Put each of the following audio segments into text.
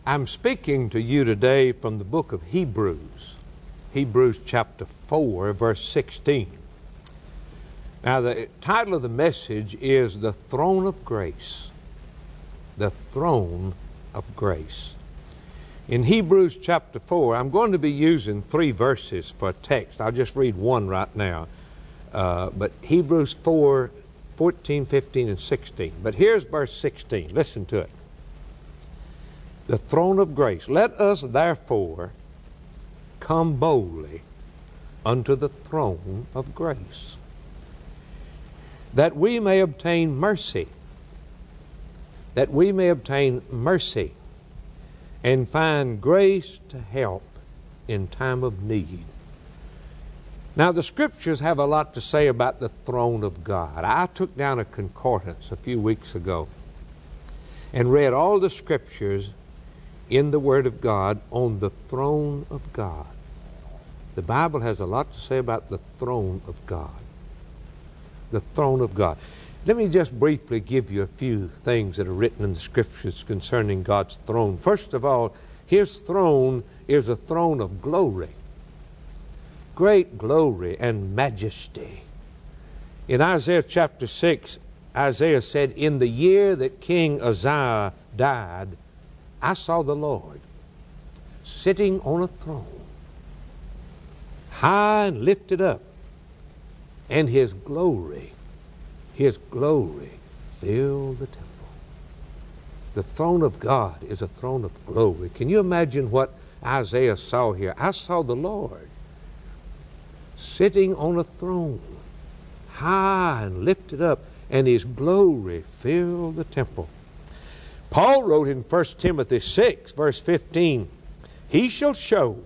I'm speaking to you today from the book of Hebrews, Hebrews chapter 4, verse 16. Now, the title of the message is The Throne of Grace. The Throne of Grace. In Hebrews chapter 4, I'm going to be using 3 verses for a text. I'll just read one right now. But Hebrews 4, 14, 15, and 16. But here's verse 16. Listen to it. The throne of grace. Let us therefore come boldly unto the throne of grace, that we may obtain mercy, and find grace to help in time of need. Now, the Scriptures have a lot to say about the throne of God. I took down a concordance a few weeks ago and read all the Scriptures in the Word of God on the throne of God. The Bible has a lot to say about the throne of God. The throne of God. Let me just briefly give you a few things that are written in the Scriptures concerning God's throne. First of all, His throne is a throne of glory. Great glory and majesty. In Isaiah chapter 6, Isaiah said, in the year that King Uzziah died, I saw the Lord sitting on a throne, high and lifted up, and His glory filled the temple. The throne of God is a throne of glory. Can you imagine what Isaiah saw here? I saw the Lord sitting on a throne, high and lifted up, and His glory filled the temple. Paul wrote in 1 Timothy 6, verse 15, He shall show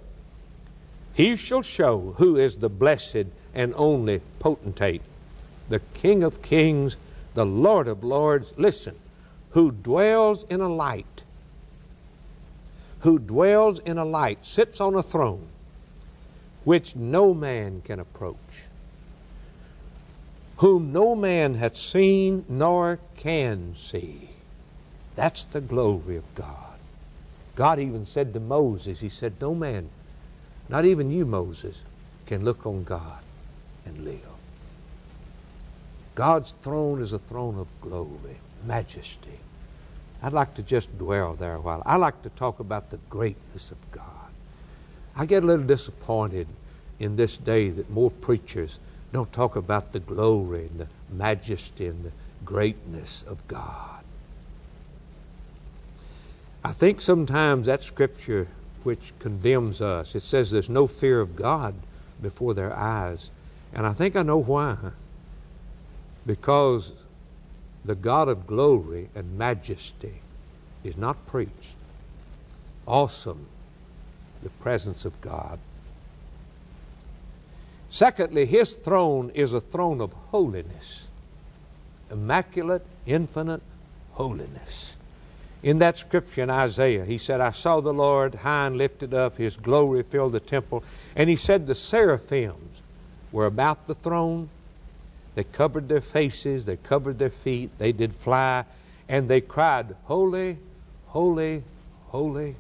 who is the blessed and only potentate, the King of kings, the Lord of lords, listen, who dwells in a light, sits on a throne, which no man can approach, whom no man hath seen nor can see. That's the glory of God. God even said to Moses, He said, no man, not even you, Moses, can look on God and live. God's throne is a throne of glory, majesty. I'd like to just dwell there a while. I like to talk about the greatness of God. I get a little disappointed in this day that more preachers don't talk about the glory and the majesty and the greatness of God. I think sometimes that Scripture which condemns us, it says there's no fear of God before their eyes. And I think I know why. Because the God of glory and majesty is not preached. Awesome, the presence of God. Secondly, His throne is a throne of holiness. Immaculate, infinite holiness. In that scripture in Isaiah, he said, I saw the Lord high and lifted up, His glory filled the temple. And he said the seraphims were about the throne. They covered their faces, they covered their feet, they did fly, and they cried, Holy, holy, holy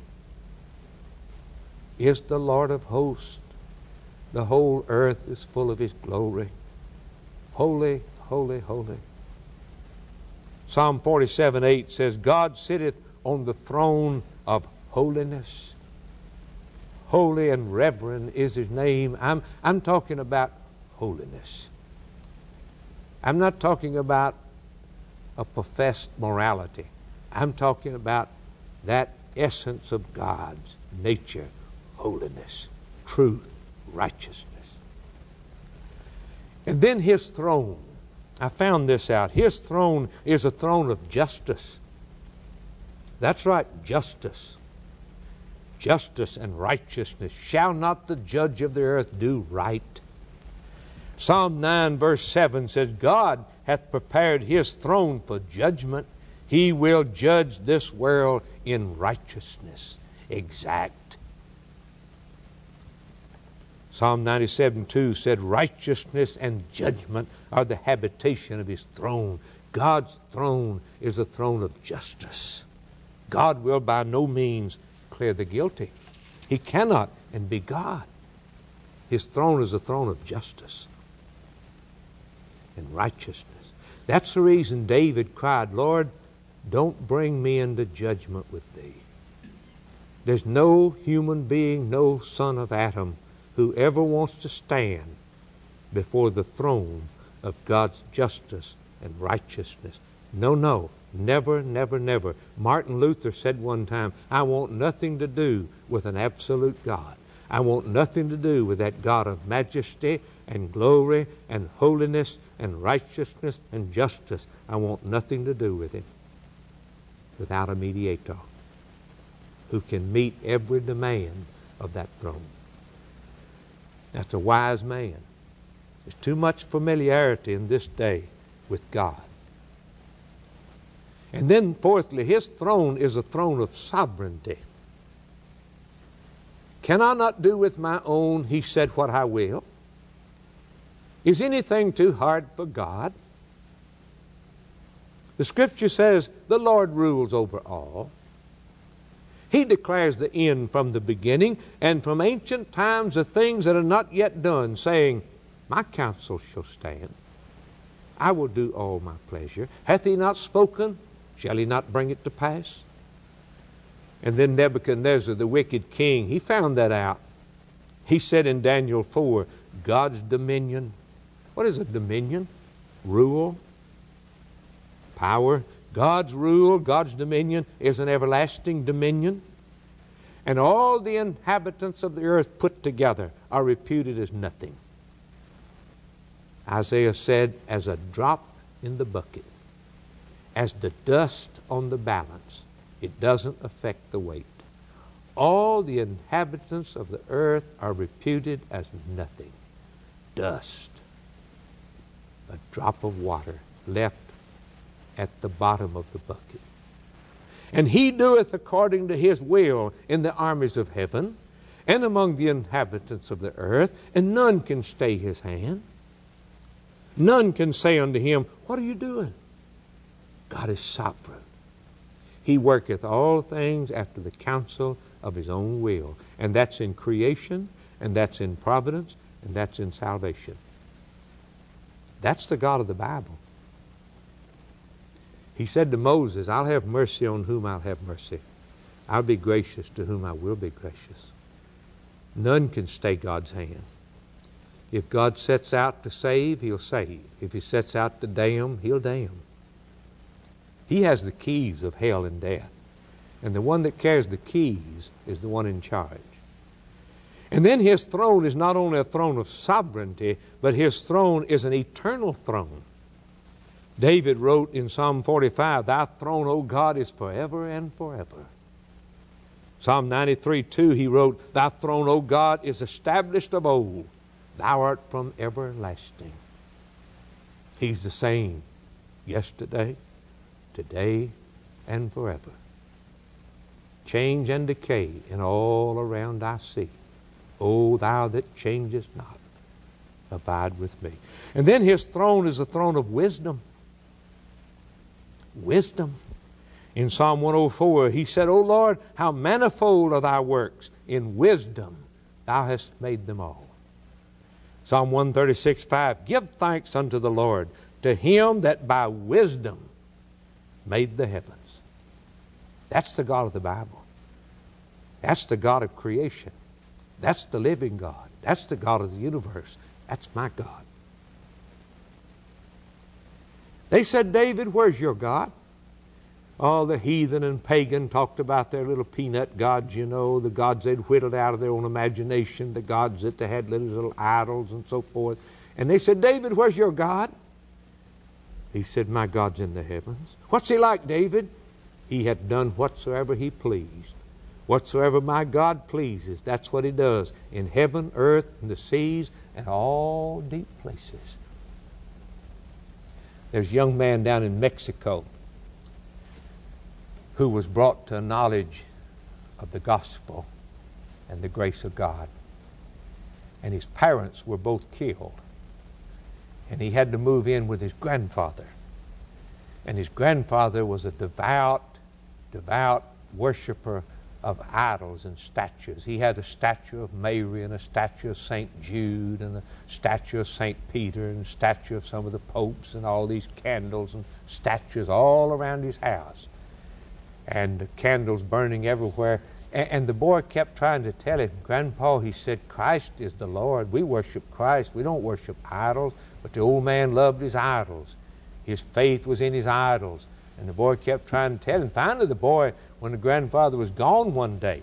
is the Lord of hosts. The whole earth is full of His glory. Holy, holy, holy. Psalm 47:8 says, God sitteth on the throne of holiness. Holy and reverend is His name. I'm talking about holiness. I'm not talking about a professed morality. I'm talking about that essence of God's nature, holiness, truth, righteousness. And then His throne. I found this out. His throne is a throne of justice. That's right, justice. Justice and righteousness. Shall not the judge of the earth do right? Psalm 9 verse 7 says, God hath prepared His throne for judgment. He will judge this world in righteousness. Exact. Psalm 97:2 said, righteousness and judgment are the habitation of His throne. God's throne is a throne of justice. God will by no means clear the guilty. He cannot and be God. His throne is a throne of justice and righteousness. That's the reason David cried, Lord, don't bring me into judgment with thee. There's no human being, no son of Adam, who ever wants to stand before the throne of God's justice and righteousness. No, no, never, never, never. Martin Luther said one time, I want nothing to do with an absolute God. I want nothing to do with that God of majesty and glory and holiness and righteousness and justice. I want nothing to do with Him without a mediator who can meet every demand of that throne. That's a wise man. There's too much familiarity in this day with God. And then fourthly, His throne is a throne of sovereignty. Can I not do with my own, He said, what I will? Is anything too hard for God? The Scripture says the Lord rules over all. He declares the end from the beginning, and from ancient times the things that are not yet done, saying, my counsel shall stand. I will do all my pleasure. Hath He not spoken? Shall He not bring it to pass? And then Nebuchadnezzar, the wicked king, he found that out. He said in Daniel 4, God's dominion. What is a dominion? Rule, power. God's rule, God's dominion is an everlasting dominion. And all the inhabitants of the earth put together are reputed as nothing. Isaiah said, as a drop in the bucket, as the dust on the balance, it doesn't affect the weight. All the inhabitants of the earth are reputed as nothing. Dust. A drop of water left at the bottom of the bucket. And He doeth according to His will in the armies of heaven and among the inhabitants of the earth, and none can stay His hand. None can say unto Him, what are you doing? God is sovereign. He worketh all things after the counsel of His own will. And that's in creation, and that's in providence, and that's in salvation. That's the God of the Bible. He said to Moses, I'll have mercy on whom I'll have mercy. I'll be gracious to whom I will be gracious. None can stay God's hand. If God sets out to save, He'll save. If He sets out to damn, He'll damn. He has the keys of hell and death. And the one that carries the keys is the one in charge. And then His throne is not only a throne of sovereignty, but His throne is an eternal throne. David wrote in Psalm 45, Thy throne, O God, is forever and forever. Psalm 93:2, he wrote, Thy throne, O God, is established of old. Thou art from everlasting. He's the same yesterday, today, and forever. Change and decay in all around I see. O Thou that changest not, abide with me. And then His throne is a throne of wisdom. Wisdom. In Psalm 104, he said, O Lord, how manifold are Thy works. In wisdom Thou hast made them all. Psalm 136:5, give thanks unto the Lord, to Him that by wisdom made the heavens. That's the God of the Bible. That's the God of creation. That's the living God. That's the God of the universe. That's my God. They said, David, where's your God? All the heathen and pagan talked about their little peanut gods, you know, the gods they'd whittled out of their own imagination, the gods that they had little idols and so forth. And they said, David, where's your God? He said, my God's in the heavens. What's He like, David? He hath done whatsoever He pleased. Whatsoever my God pleases, that's what He does in heaven, earth, and the seas, and all deep places. There's a young man down in Mexico who was brought to a knowledge of the gospel and the grace of God. And his parents were both killed. And he had to move in with his grandfather. And his grandfather was a devout worshiper of idols and statues. He had a statue of Mary and a statue of St. Jude and a statue of St. Peter and a statue of some of the popes and all these candles and statues all around his house. And the candles burning everywhere. And the boy kept trying to tell him, Grandpa, he said, Christ is the Lord. We worship Christ. We don't worship idols. But the old man loved his idols. His faith was in his idols. And the boy kept trying to tell him. Finally, the boy, when the grandfather was gone one day,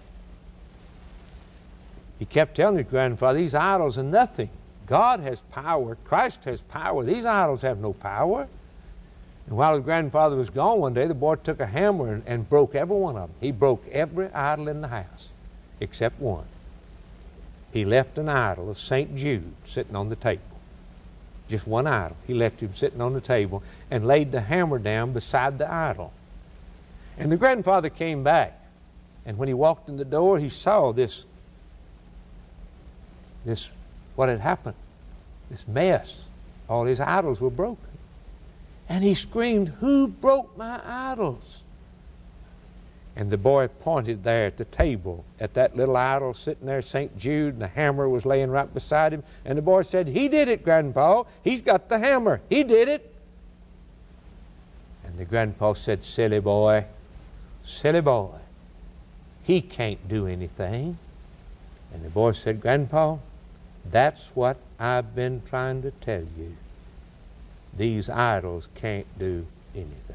he kept telling his grandfather, these idols are nothing. God has power. Christ has power. These idols have no power. And while his grandfather was gone one day, the boy took a hammer and broke every one of them. He broke every idol in the house except one. He left an idol of St. Jude sitting on the table. Just one idol. He left him sitting on the table and laid the hammer down beside the idol. And the grandfather came back. And when he walked in the door, he saw this what had happened, this mess. All his idols were broken. And he screamed, who broke my idols? And the boy pointed there at the table, at that little idol sitting there, St. Jude, and the hammer was laying right beside him. And the boy said, he did it, Grandpa. He's got the hammer. He did it. And the grandpa said, silly boy, he can't do anything. And the boy said, Grandpa, that's what I've been trying to tell you. These idols can't do anything.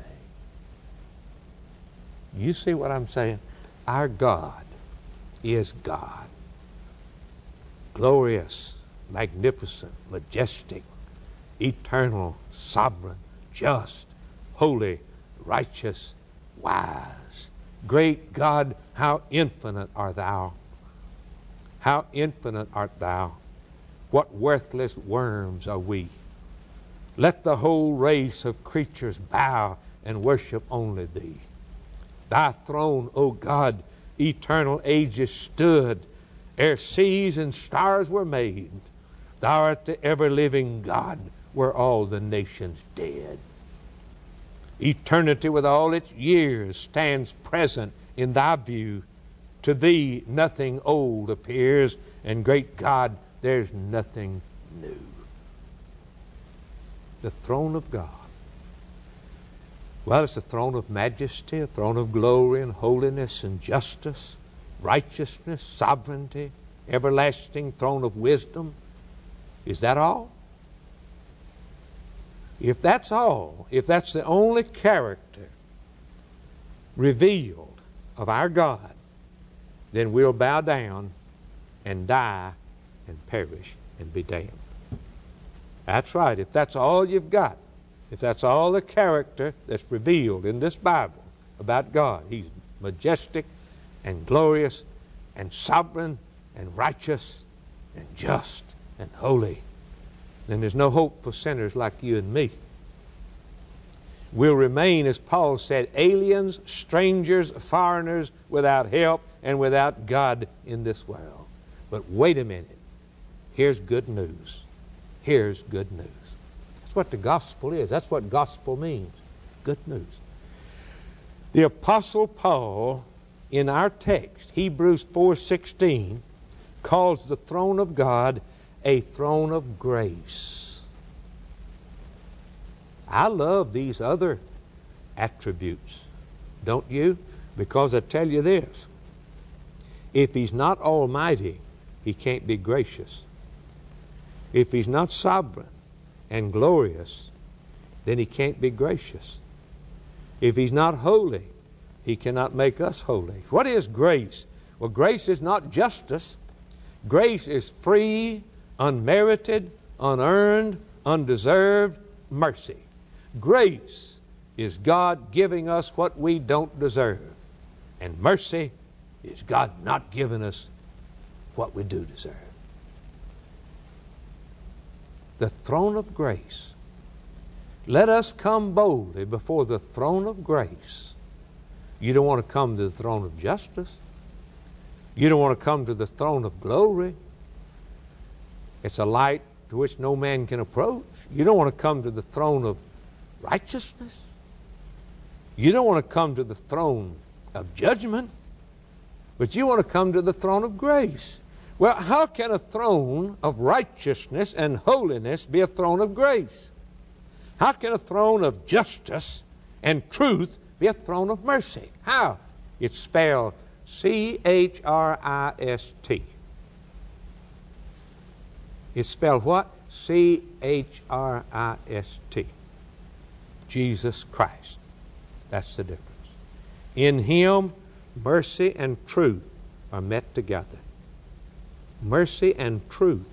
You see what I'm saying? Our God is God. Glorious, magnificent, majestic, eternal, sovereign, just, holy, righteous, wise. Great God, how infinite art thou. How infinite art thou. What worthless worms are we. Let the whole race of creatures bow and worship only thee. Thy throne, O God, eternal ages stood, ere seas and stars were made. Thou art the ever-living God, where all the nations dead. Eternity with all its years stands present in thy view. To thee nothing old appears, and great God, there's nothing new. The throne of God. Well, it's a throne of majesty, a throne of glory and holiness and justice, righteousness, sovereignty, everlasting throne of wisdom. Is that all? If that's all, if that's the only character revealed of our God, then we'll bow down and die and perish and be damned. That's right. If that's all you've got, if that's all the character that's revealed in this Bible about God, He's majestic and glorious and sovereign and righteous and just and holy, then there's no hope for sinners like you and me. We'll remain, as Paul said, aliens, strangers, foreigners, without help and without God in this world. But wait a minute. Here's good news. Here's good news. That's what the gospel is. That's what gospel means. Good news. The Apostle Paul, in our text, Hebrews 4:16, calls the throne of God a throne of grace. I love these other attributes, don't you? Because I tell you this, if He's not almighty, He can't be gracious. If He's not sovereign and glorious, then He can't be gracious. If He's not holy, He cannot make us holy. What is grace? Well, grace is not justice. Grace is free, unmerited, unearned, undeserved mercy. Grace is God giving us what we don't deserve. And mercy is God not giving us what we do deserve. The throne of grace. Let us come boldly before the throne of grace. You don't want to come to the throne of justice. You don't want to come to the throne of glory. It's a light to which no man can approach. You don't want to come to the throne of righteousness. You don't want to come to the throne of judgment. But you want to come to the throne of grace. Well, how can a throne of righteousness and holiness be a throne of grace? How can a throne of justice and truth be a throne of mercy? How? It's spelled C-H-R-I-S-T. It's spelled what? C-H-R-I-S-T. Jesus Christ. That's the difference. In Him, mercy and truth are met together. Mercy and truth.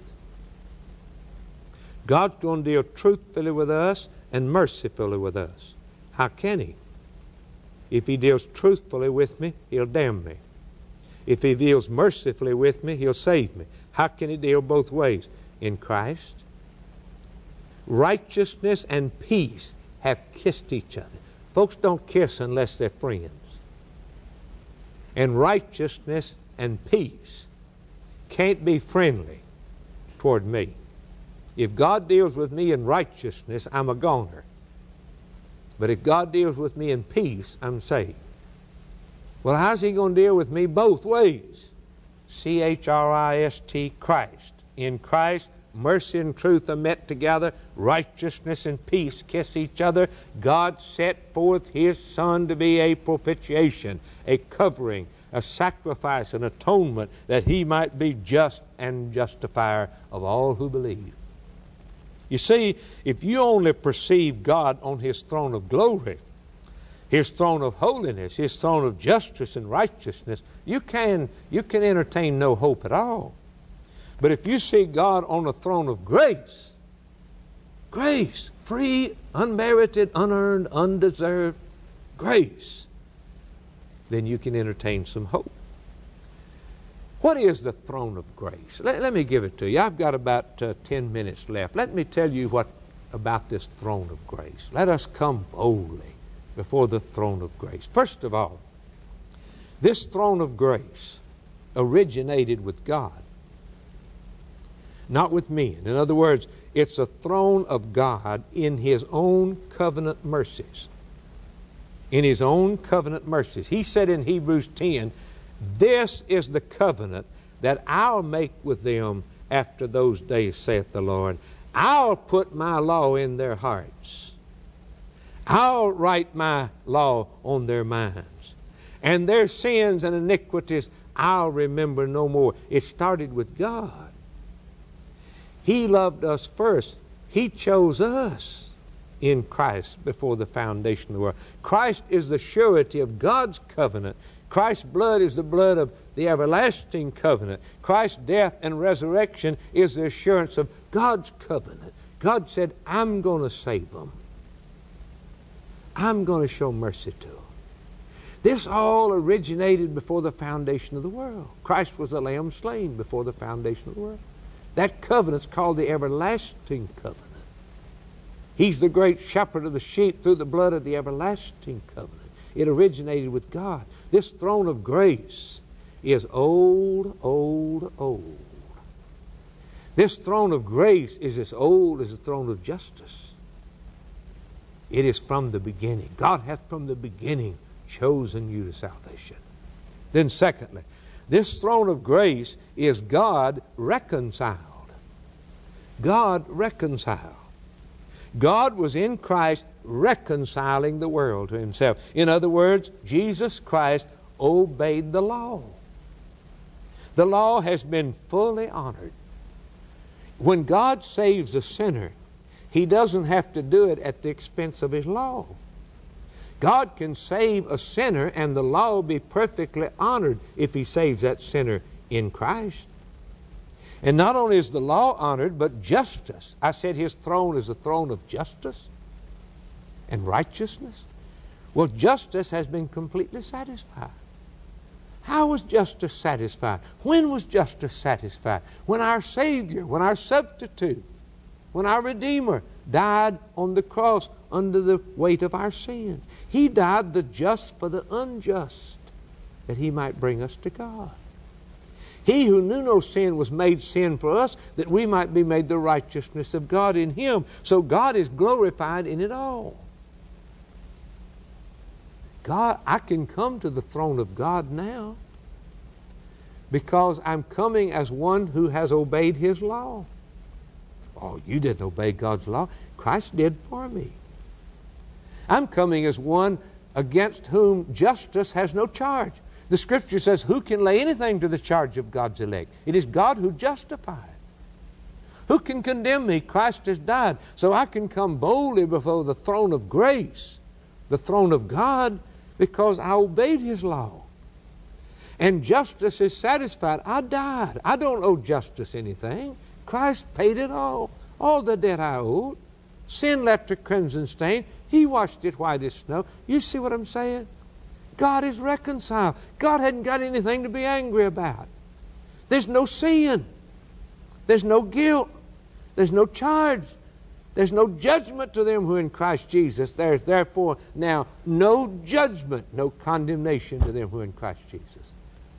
God's going to deal truthfully with us and mercifully with us. How can He? If He deals truthfully with me, He'll damn me. If He deals mercifully with me, He'll save me. How can He deal both ways? In Christ. Righteousness and peace have kissed each other. Folks don't kiss unless they're friends. And righteousness and peace can't be friendly toward me. If God deals with me in righteousness, I'm a goner. But if God deals with me in peace, I'm saved. Well, how's He going to deal with me both ways? C-H-R-I-S-T, Christ. In Christ, mercy and truth are met together. Righteousness and peace kiss each other. God set forth His Son to be a propitiation, a covering, a sacrifice, an atonement, that He might be just and justifier of all who believe. You see, if you only perceive God on His throne of glory, His throne of holiness, His throne of justice and righteousness, you can entertain no hope at all. But if you see God on the throne of grace, grace, free, unmerited, unearned, undeserved grace, then you can entertain some hope. What is the throne of grace? Let me give it to you. I've got about 10 minutes left. Let me tell you what about this throne of grace. Let us come boldly before the throne of grace. First of all, this throne of grace originated with God, not with men. In other words, it's a throne of God in His own covenant mercies. In His own covenant mercies. He said in Hebrews 10, "This is the covenant that I'll make with them after those days, saith the Lord. I'll put my law in their hearts. I'll write my law on their minds. And their sins and iniquities I'll remember no more." It started with God. He loved us first. He chose us in Christ before the foundation of the world. Christ is the surety of God's covenant. Christ's blood is the blood of the everlasting covenant. Christ's death and resurrection is the assurance of God's covenant. God said, I'm going to save them. I'm going to show mercy to them. This all originated before the foundation of the world. Christ was the Lamb slain before the foundation of the world. That covenant's called the everlasting covenant. He's the great shepherd of the sheep through the blood of the everlasting covenant. It originated with God. This throne of grace is old, old, old. This throne of grace is as old as the throne of justice. It is from the beginning. God hath from the beginning chosen you to salvation. Then secondly, this throne of grace is God reconciled. God reconciled. God was in Christ reconciling the world to Himself. In other words, Jesus Christ obeyed the law. The law has been fully honored. When God saves a sinner, He doesn't have to do it at the expense of His law. God can save a sinner and the law be perfectly honored if He saves that sinner in Christ. And not only is the law honored, but justice. I said His throne is a throne of justice and righteousness. Well, justice has been completely satisfied. How was justice satisfied? When was justice satisfied? When our Savior, when our substitute, when our Redeemer died on the cross under the weight of our sins. He died the just for the unjust, that He might bring us to God. He who knew no sin was made sin for us, that we might be made the righteousness of God in Him. So God is glorified in it all. God, I can come to the throne of God now. Because I'm coming as one who has obeyed His law. Oh, you didn't obey God's law. Christ did for me. I'm coming as one against whom justice has no charge. The Scripture says, who can lay anything to the charge of God's elect? It is God who justifies. Who can condemn me? Christ has died. So I can come boldly before the throne of grace, the throne of God, because I obeyed His law. And justice is satisfied. I died. I don't owe justice anything. Christ paid it all the debt I owed. Sin left a crimson stain. He washed it white as snow. You see what I'm saying? God is reconciled. God hadn't got anything to be angry about. There's no sin. There's no guilt. There's no charge. There's no judgment to them who are in Christ Jesus. There's therefore now no judgment, no condemnation to them who are in Christ Jesus.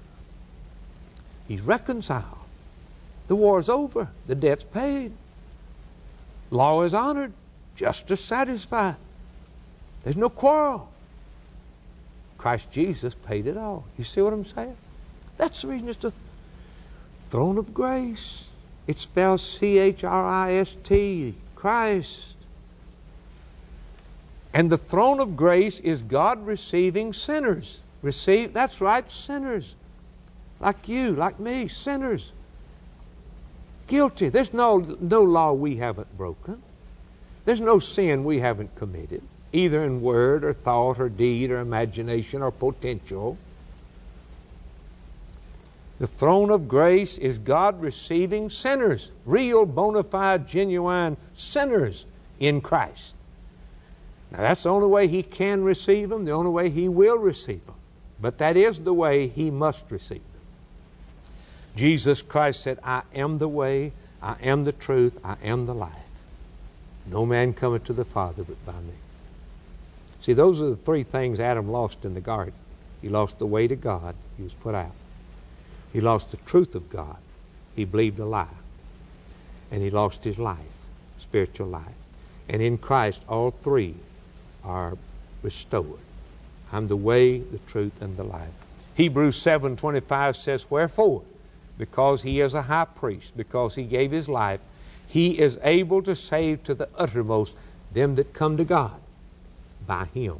He's reconciled. The war's over. The debt's paid. Law is honored. Justice satisfied. There's no quarrel. Christ Jesus paid it all. You see what I'm saying? That's the reason it's the throne of grace. It spells C-H-R-I-S-T, Christ. And the throne of grace is God receiving sinners. That's right, sinners. Like you, like me, sinners. Guilty. There's no law we haven't broken. There's no sin we haven't committed, either in word or thought or deed or imagination or potential. The throne of grace is God receiving sinners, real, bona fide, genuine sinners in Christ. Now that's the only way He can receive them, the only way He will receive them. But that is the way He must receive them. Jesus Christ said, I am the way, I am the truth, I am the life. No man cometh to the Father but by me. See, those are the three things Adam lost in the garden. He lost the way to God. He was put out. He lost the truth of God. He believed a lie. And he lost his life, spiritual life. And in Christ, all three are restored. I'm the way, the truth, and the life. Hebrews 7:25 says, wherefore, because He is a high priest, because He gave His life, He is able to save to the uttermost them that come to God by Him.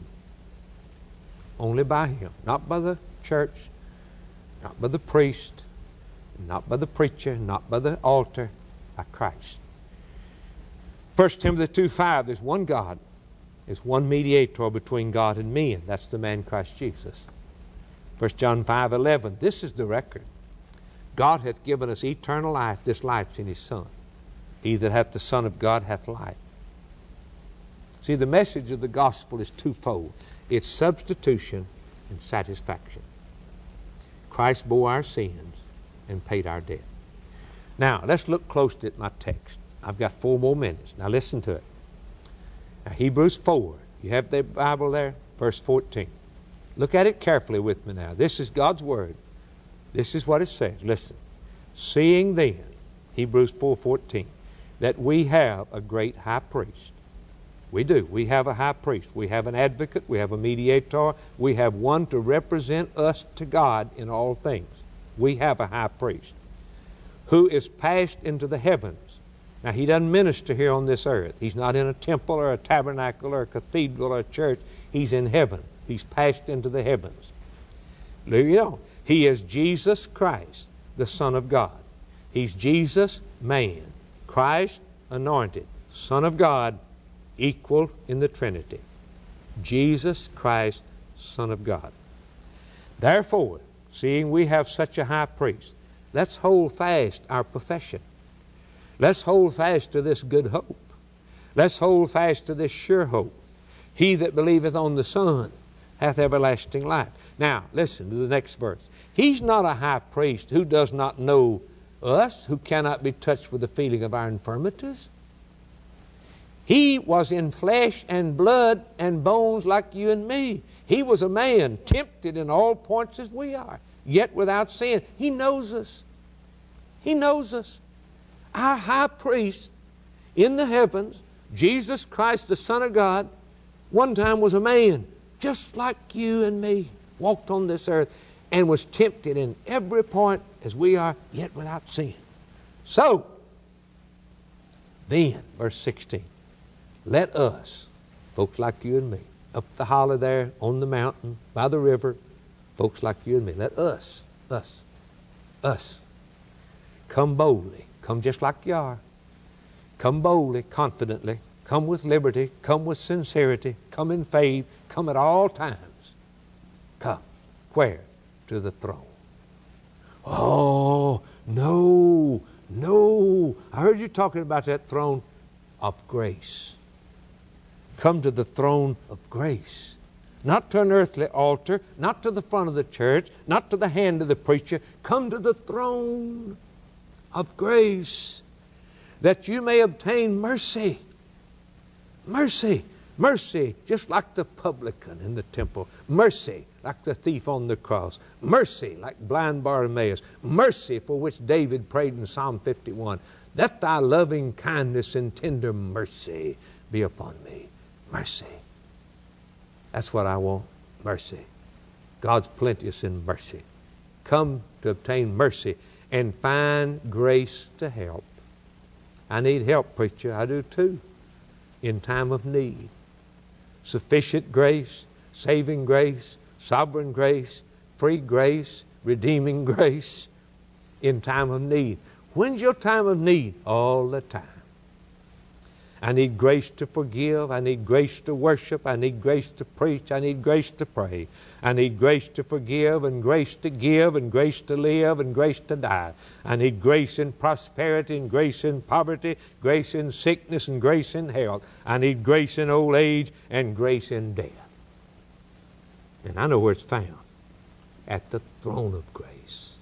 Only by Him. Not by the church, not by the priest, not by the preacher, not by the altar, by Christ. 1 Timothy 2:5, there's one God. There's one mediator between God and men. That's the man Christ Jesus. 1 John 5:11, this is the record. God hath given us eternal life. This life's in His Son. He that hath the Son of God hath life. See, the message of the gospel is twofold. It's substitution and satisfaction. Christ bore our sins and paid our debt. Now, let's look closely at my text. I've got 4 more minutes. Now listen to it. Now, Hebrews 4. You have the Bible there? Verse 14. Look at it carefully with me now. This is God's Word. This is what it says. Listen. Seeing then, Hebrews 4:14, that we have a great high priest. We do. We have a high priest. We have an advocate. We have a mediator. We have one to represent us to God in all things. We have a high priest who is passed into the heavens. Now, He doesn't minister here on this earth. He's not in a temple or a tabernacle or a cathedral or a church. He's in heaven. He's passed into the heavens. You know, He is Jesus Christ, the Son of God. He's Jesus, man. Christ, anointed. Son of God, equal in the Trinity. Jesus Christ, Son of God. Therefore, seeing we have such a high priest, let's hold fast our profession. Let's hold fast to this good hope. Let's hold fast to this sure hope. He that believeth on the Son hath everlasting life. Now, listen to the next verse. He's not a high priest who does not know us, who cannot be touched with the feeling of our infirmities. He was in flesh and blood and bones like you and me. He was a man tempted in all points as we are, yet without sin. He knows us. He knows us. Our high priest in the heavens, Jesus Christ, the Son of God, one time was a man just like you and me, walked on this earth. and was tempted in every point as we are, yet without sin. So, then, verse 16, let us, folks like you and me, up the hollow there, on the mountain, by the river, folks like you and me, let us, come boldly, come just like you are, come boldly, confidently, come with liberty, come with sincerity, come in faith, come at all times. Come. Where? To the throne. Oh, no. I heard you talking about that throne of grace. Come to the throne of grace. Not to an earthly altar, not to the front of the church, not to the hand of the preacher. Come to the throne of grace that you may obtain mercy. Mercy. Mercy, just like the publican in the temple. Mercy, like the thief on the cross. Mercy, like blind Bartimaeus. Mercy, for which David prayed in Psalm 51. Let thy loving kindness and tender mercy be upon me. Mercy. That's what I want. Mercy. God's plenteous in mercy. Come to obtain mercy and find grace to help. I need help, preacher. I do too. In time of need. Sufficient grace, saving grace, sovereign grace, free grace, redeeming grace in time of need. When's your time of need? All the time. I need grace to forgive. I need grace to worship. I need grace to preach. I need grace to pray. I need grace to forgive and grace to give and grace to live and grace to die. I need grace in prosperity and grace in poverty, grace in sickness and grace in health. I need grace in old age and grace in death. And I know where it's found. At the throne of grace.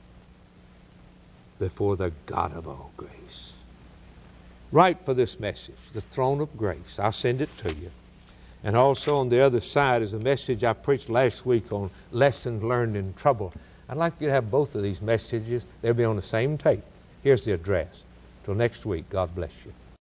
Before the God of all grace. Write for this message, the throne of grace. I'll send it to you. And also on the other side is a message I preached last week on lessons learned in trouble. I'd like you to have both of these messages. They'll be on the same tape. Here's the address. Till next week, God bless you.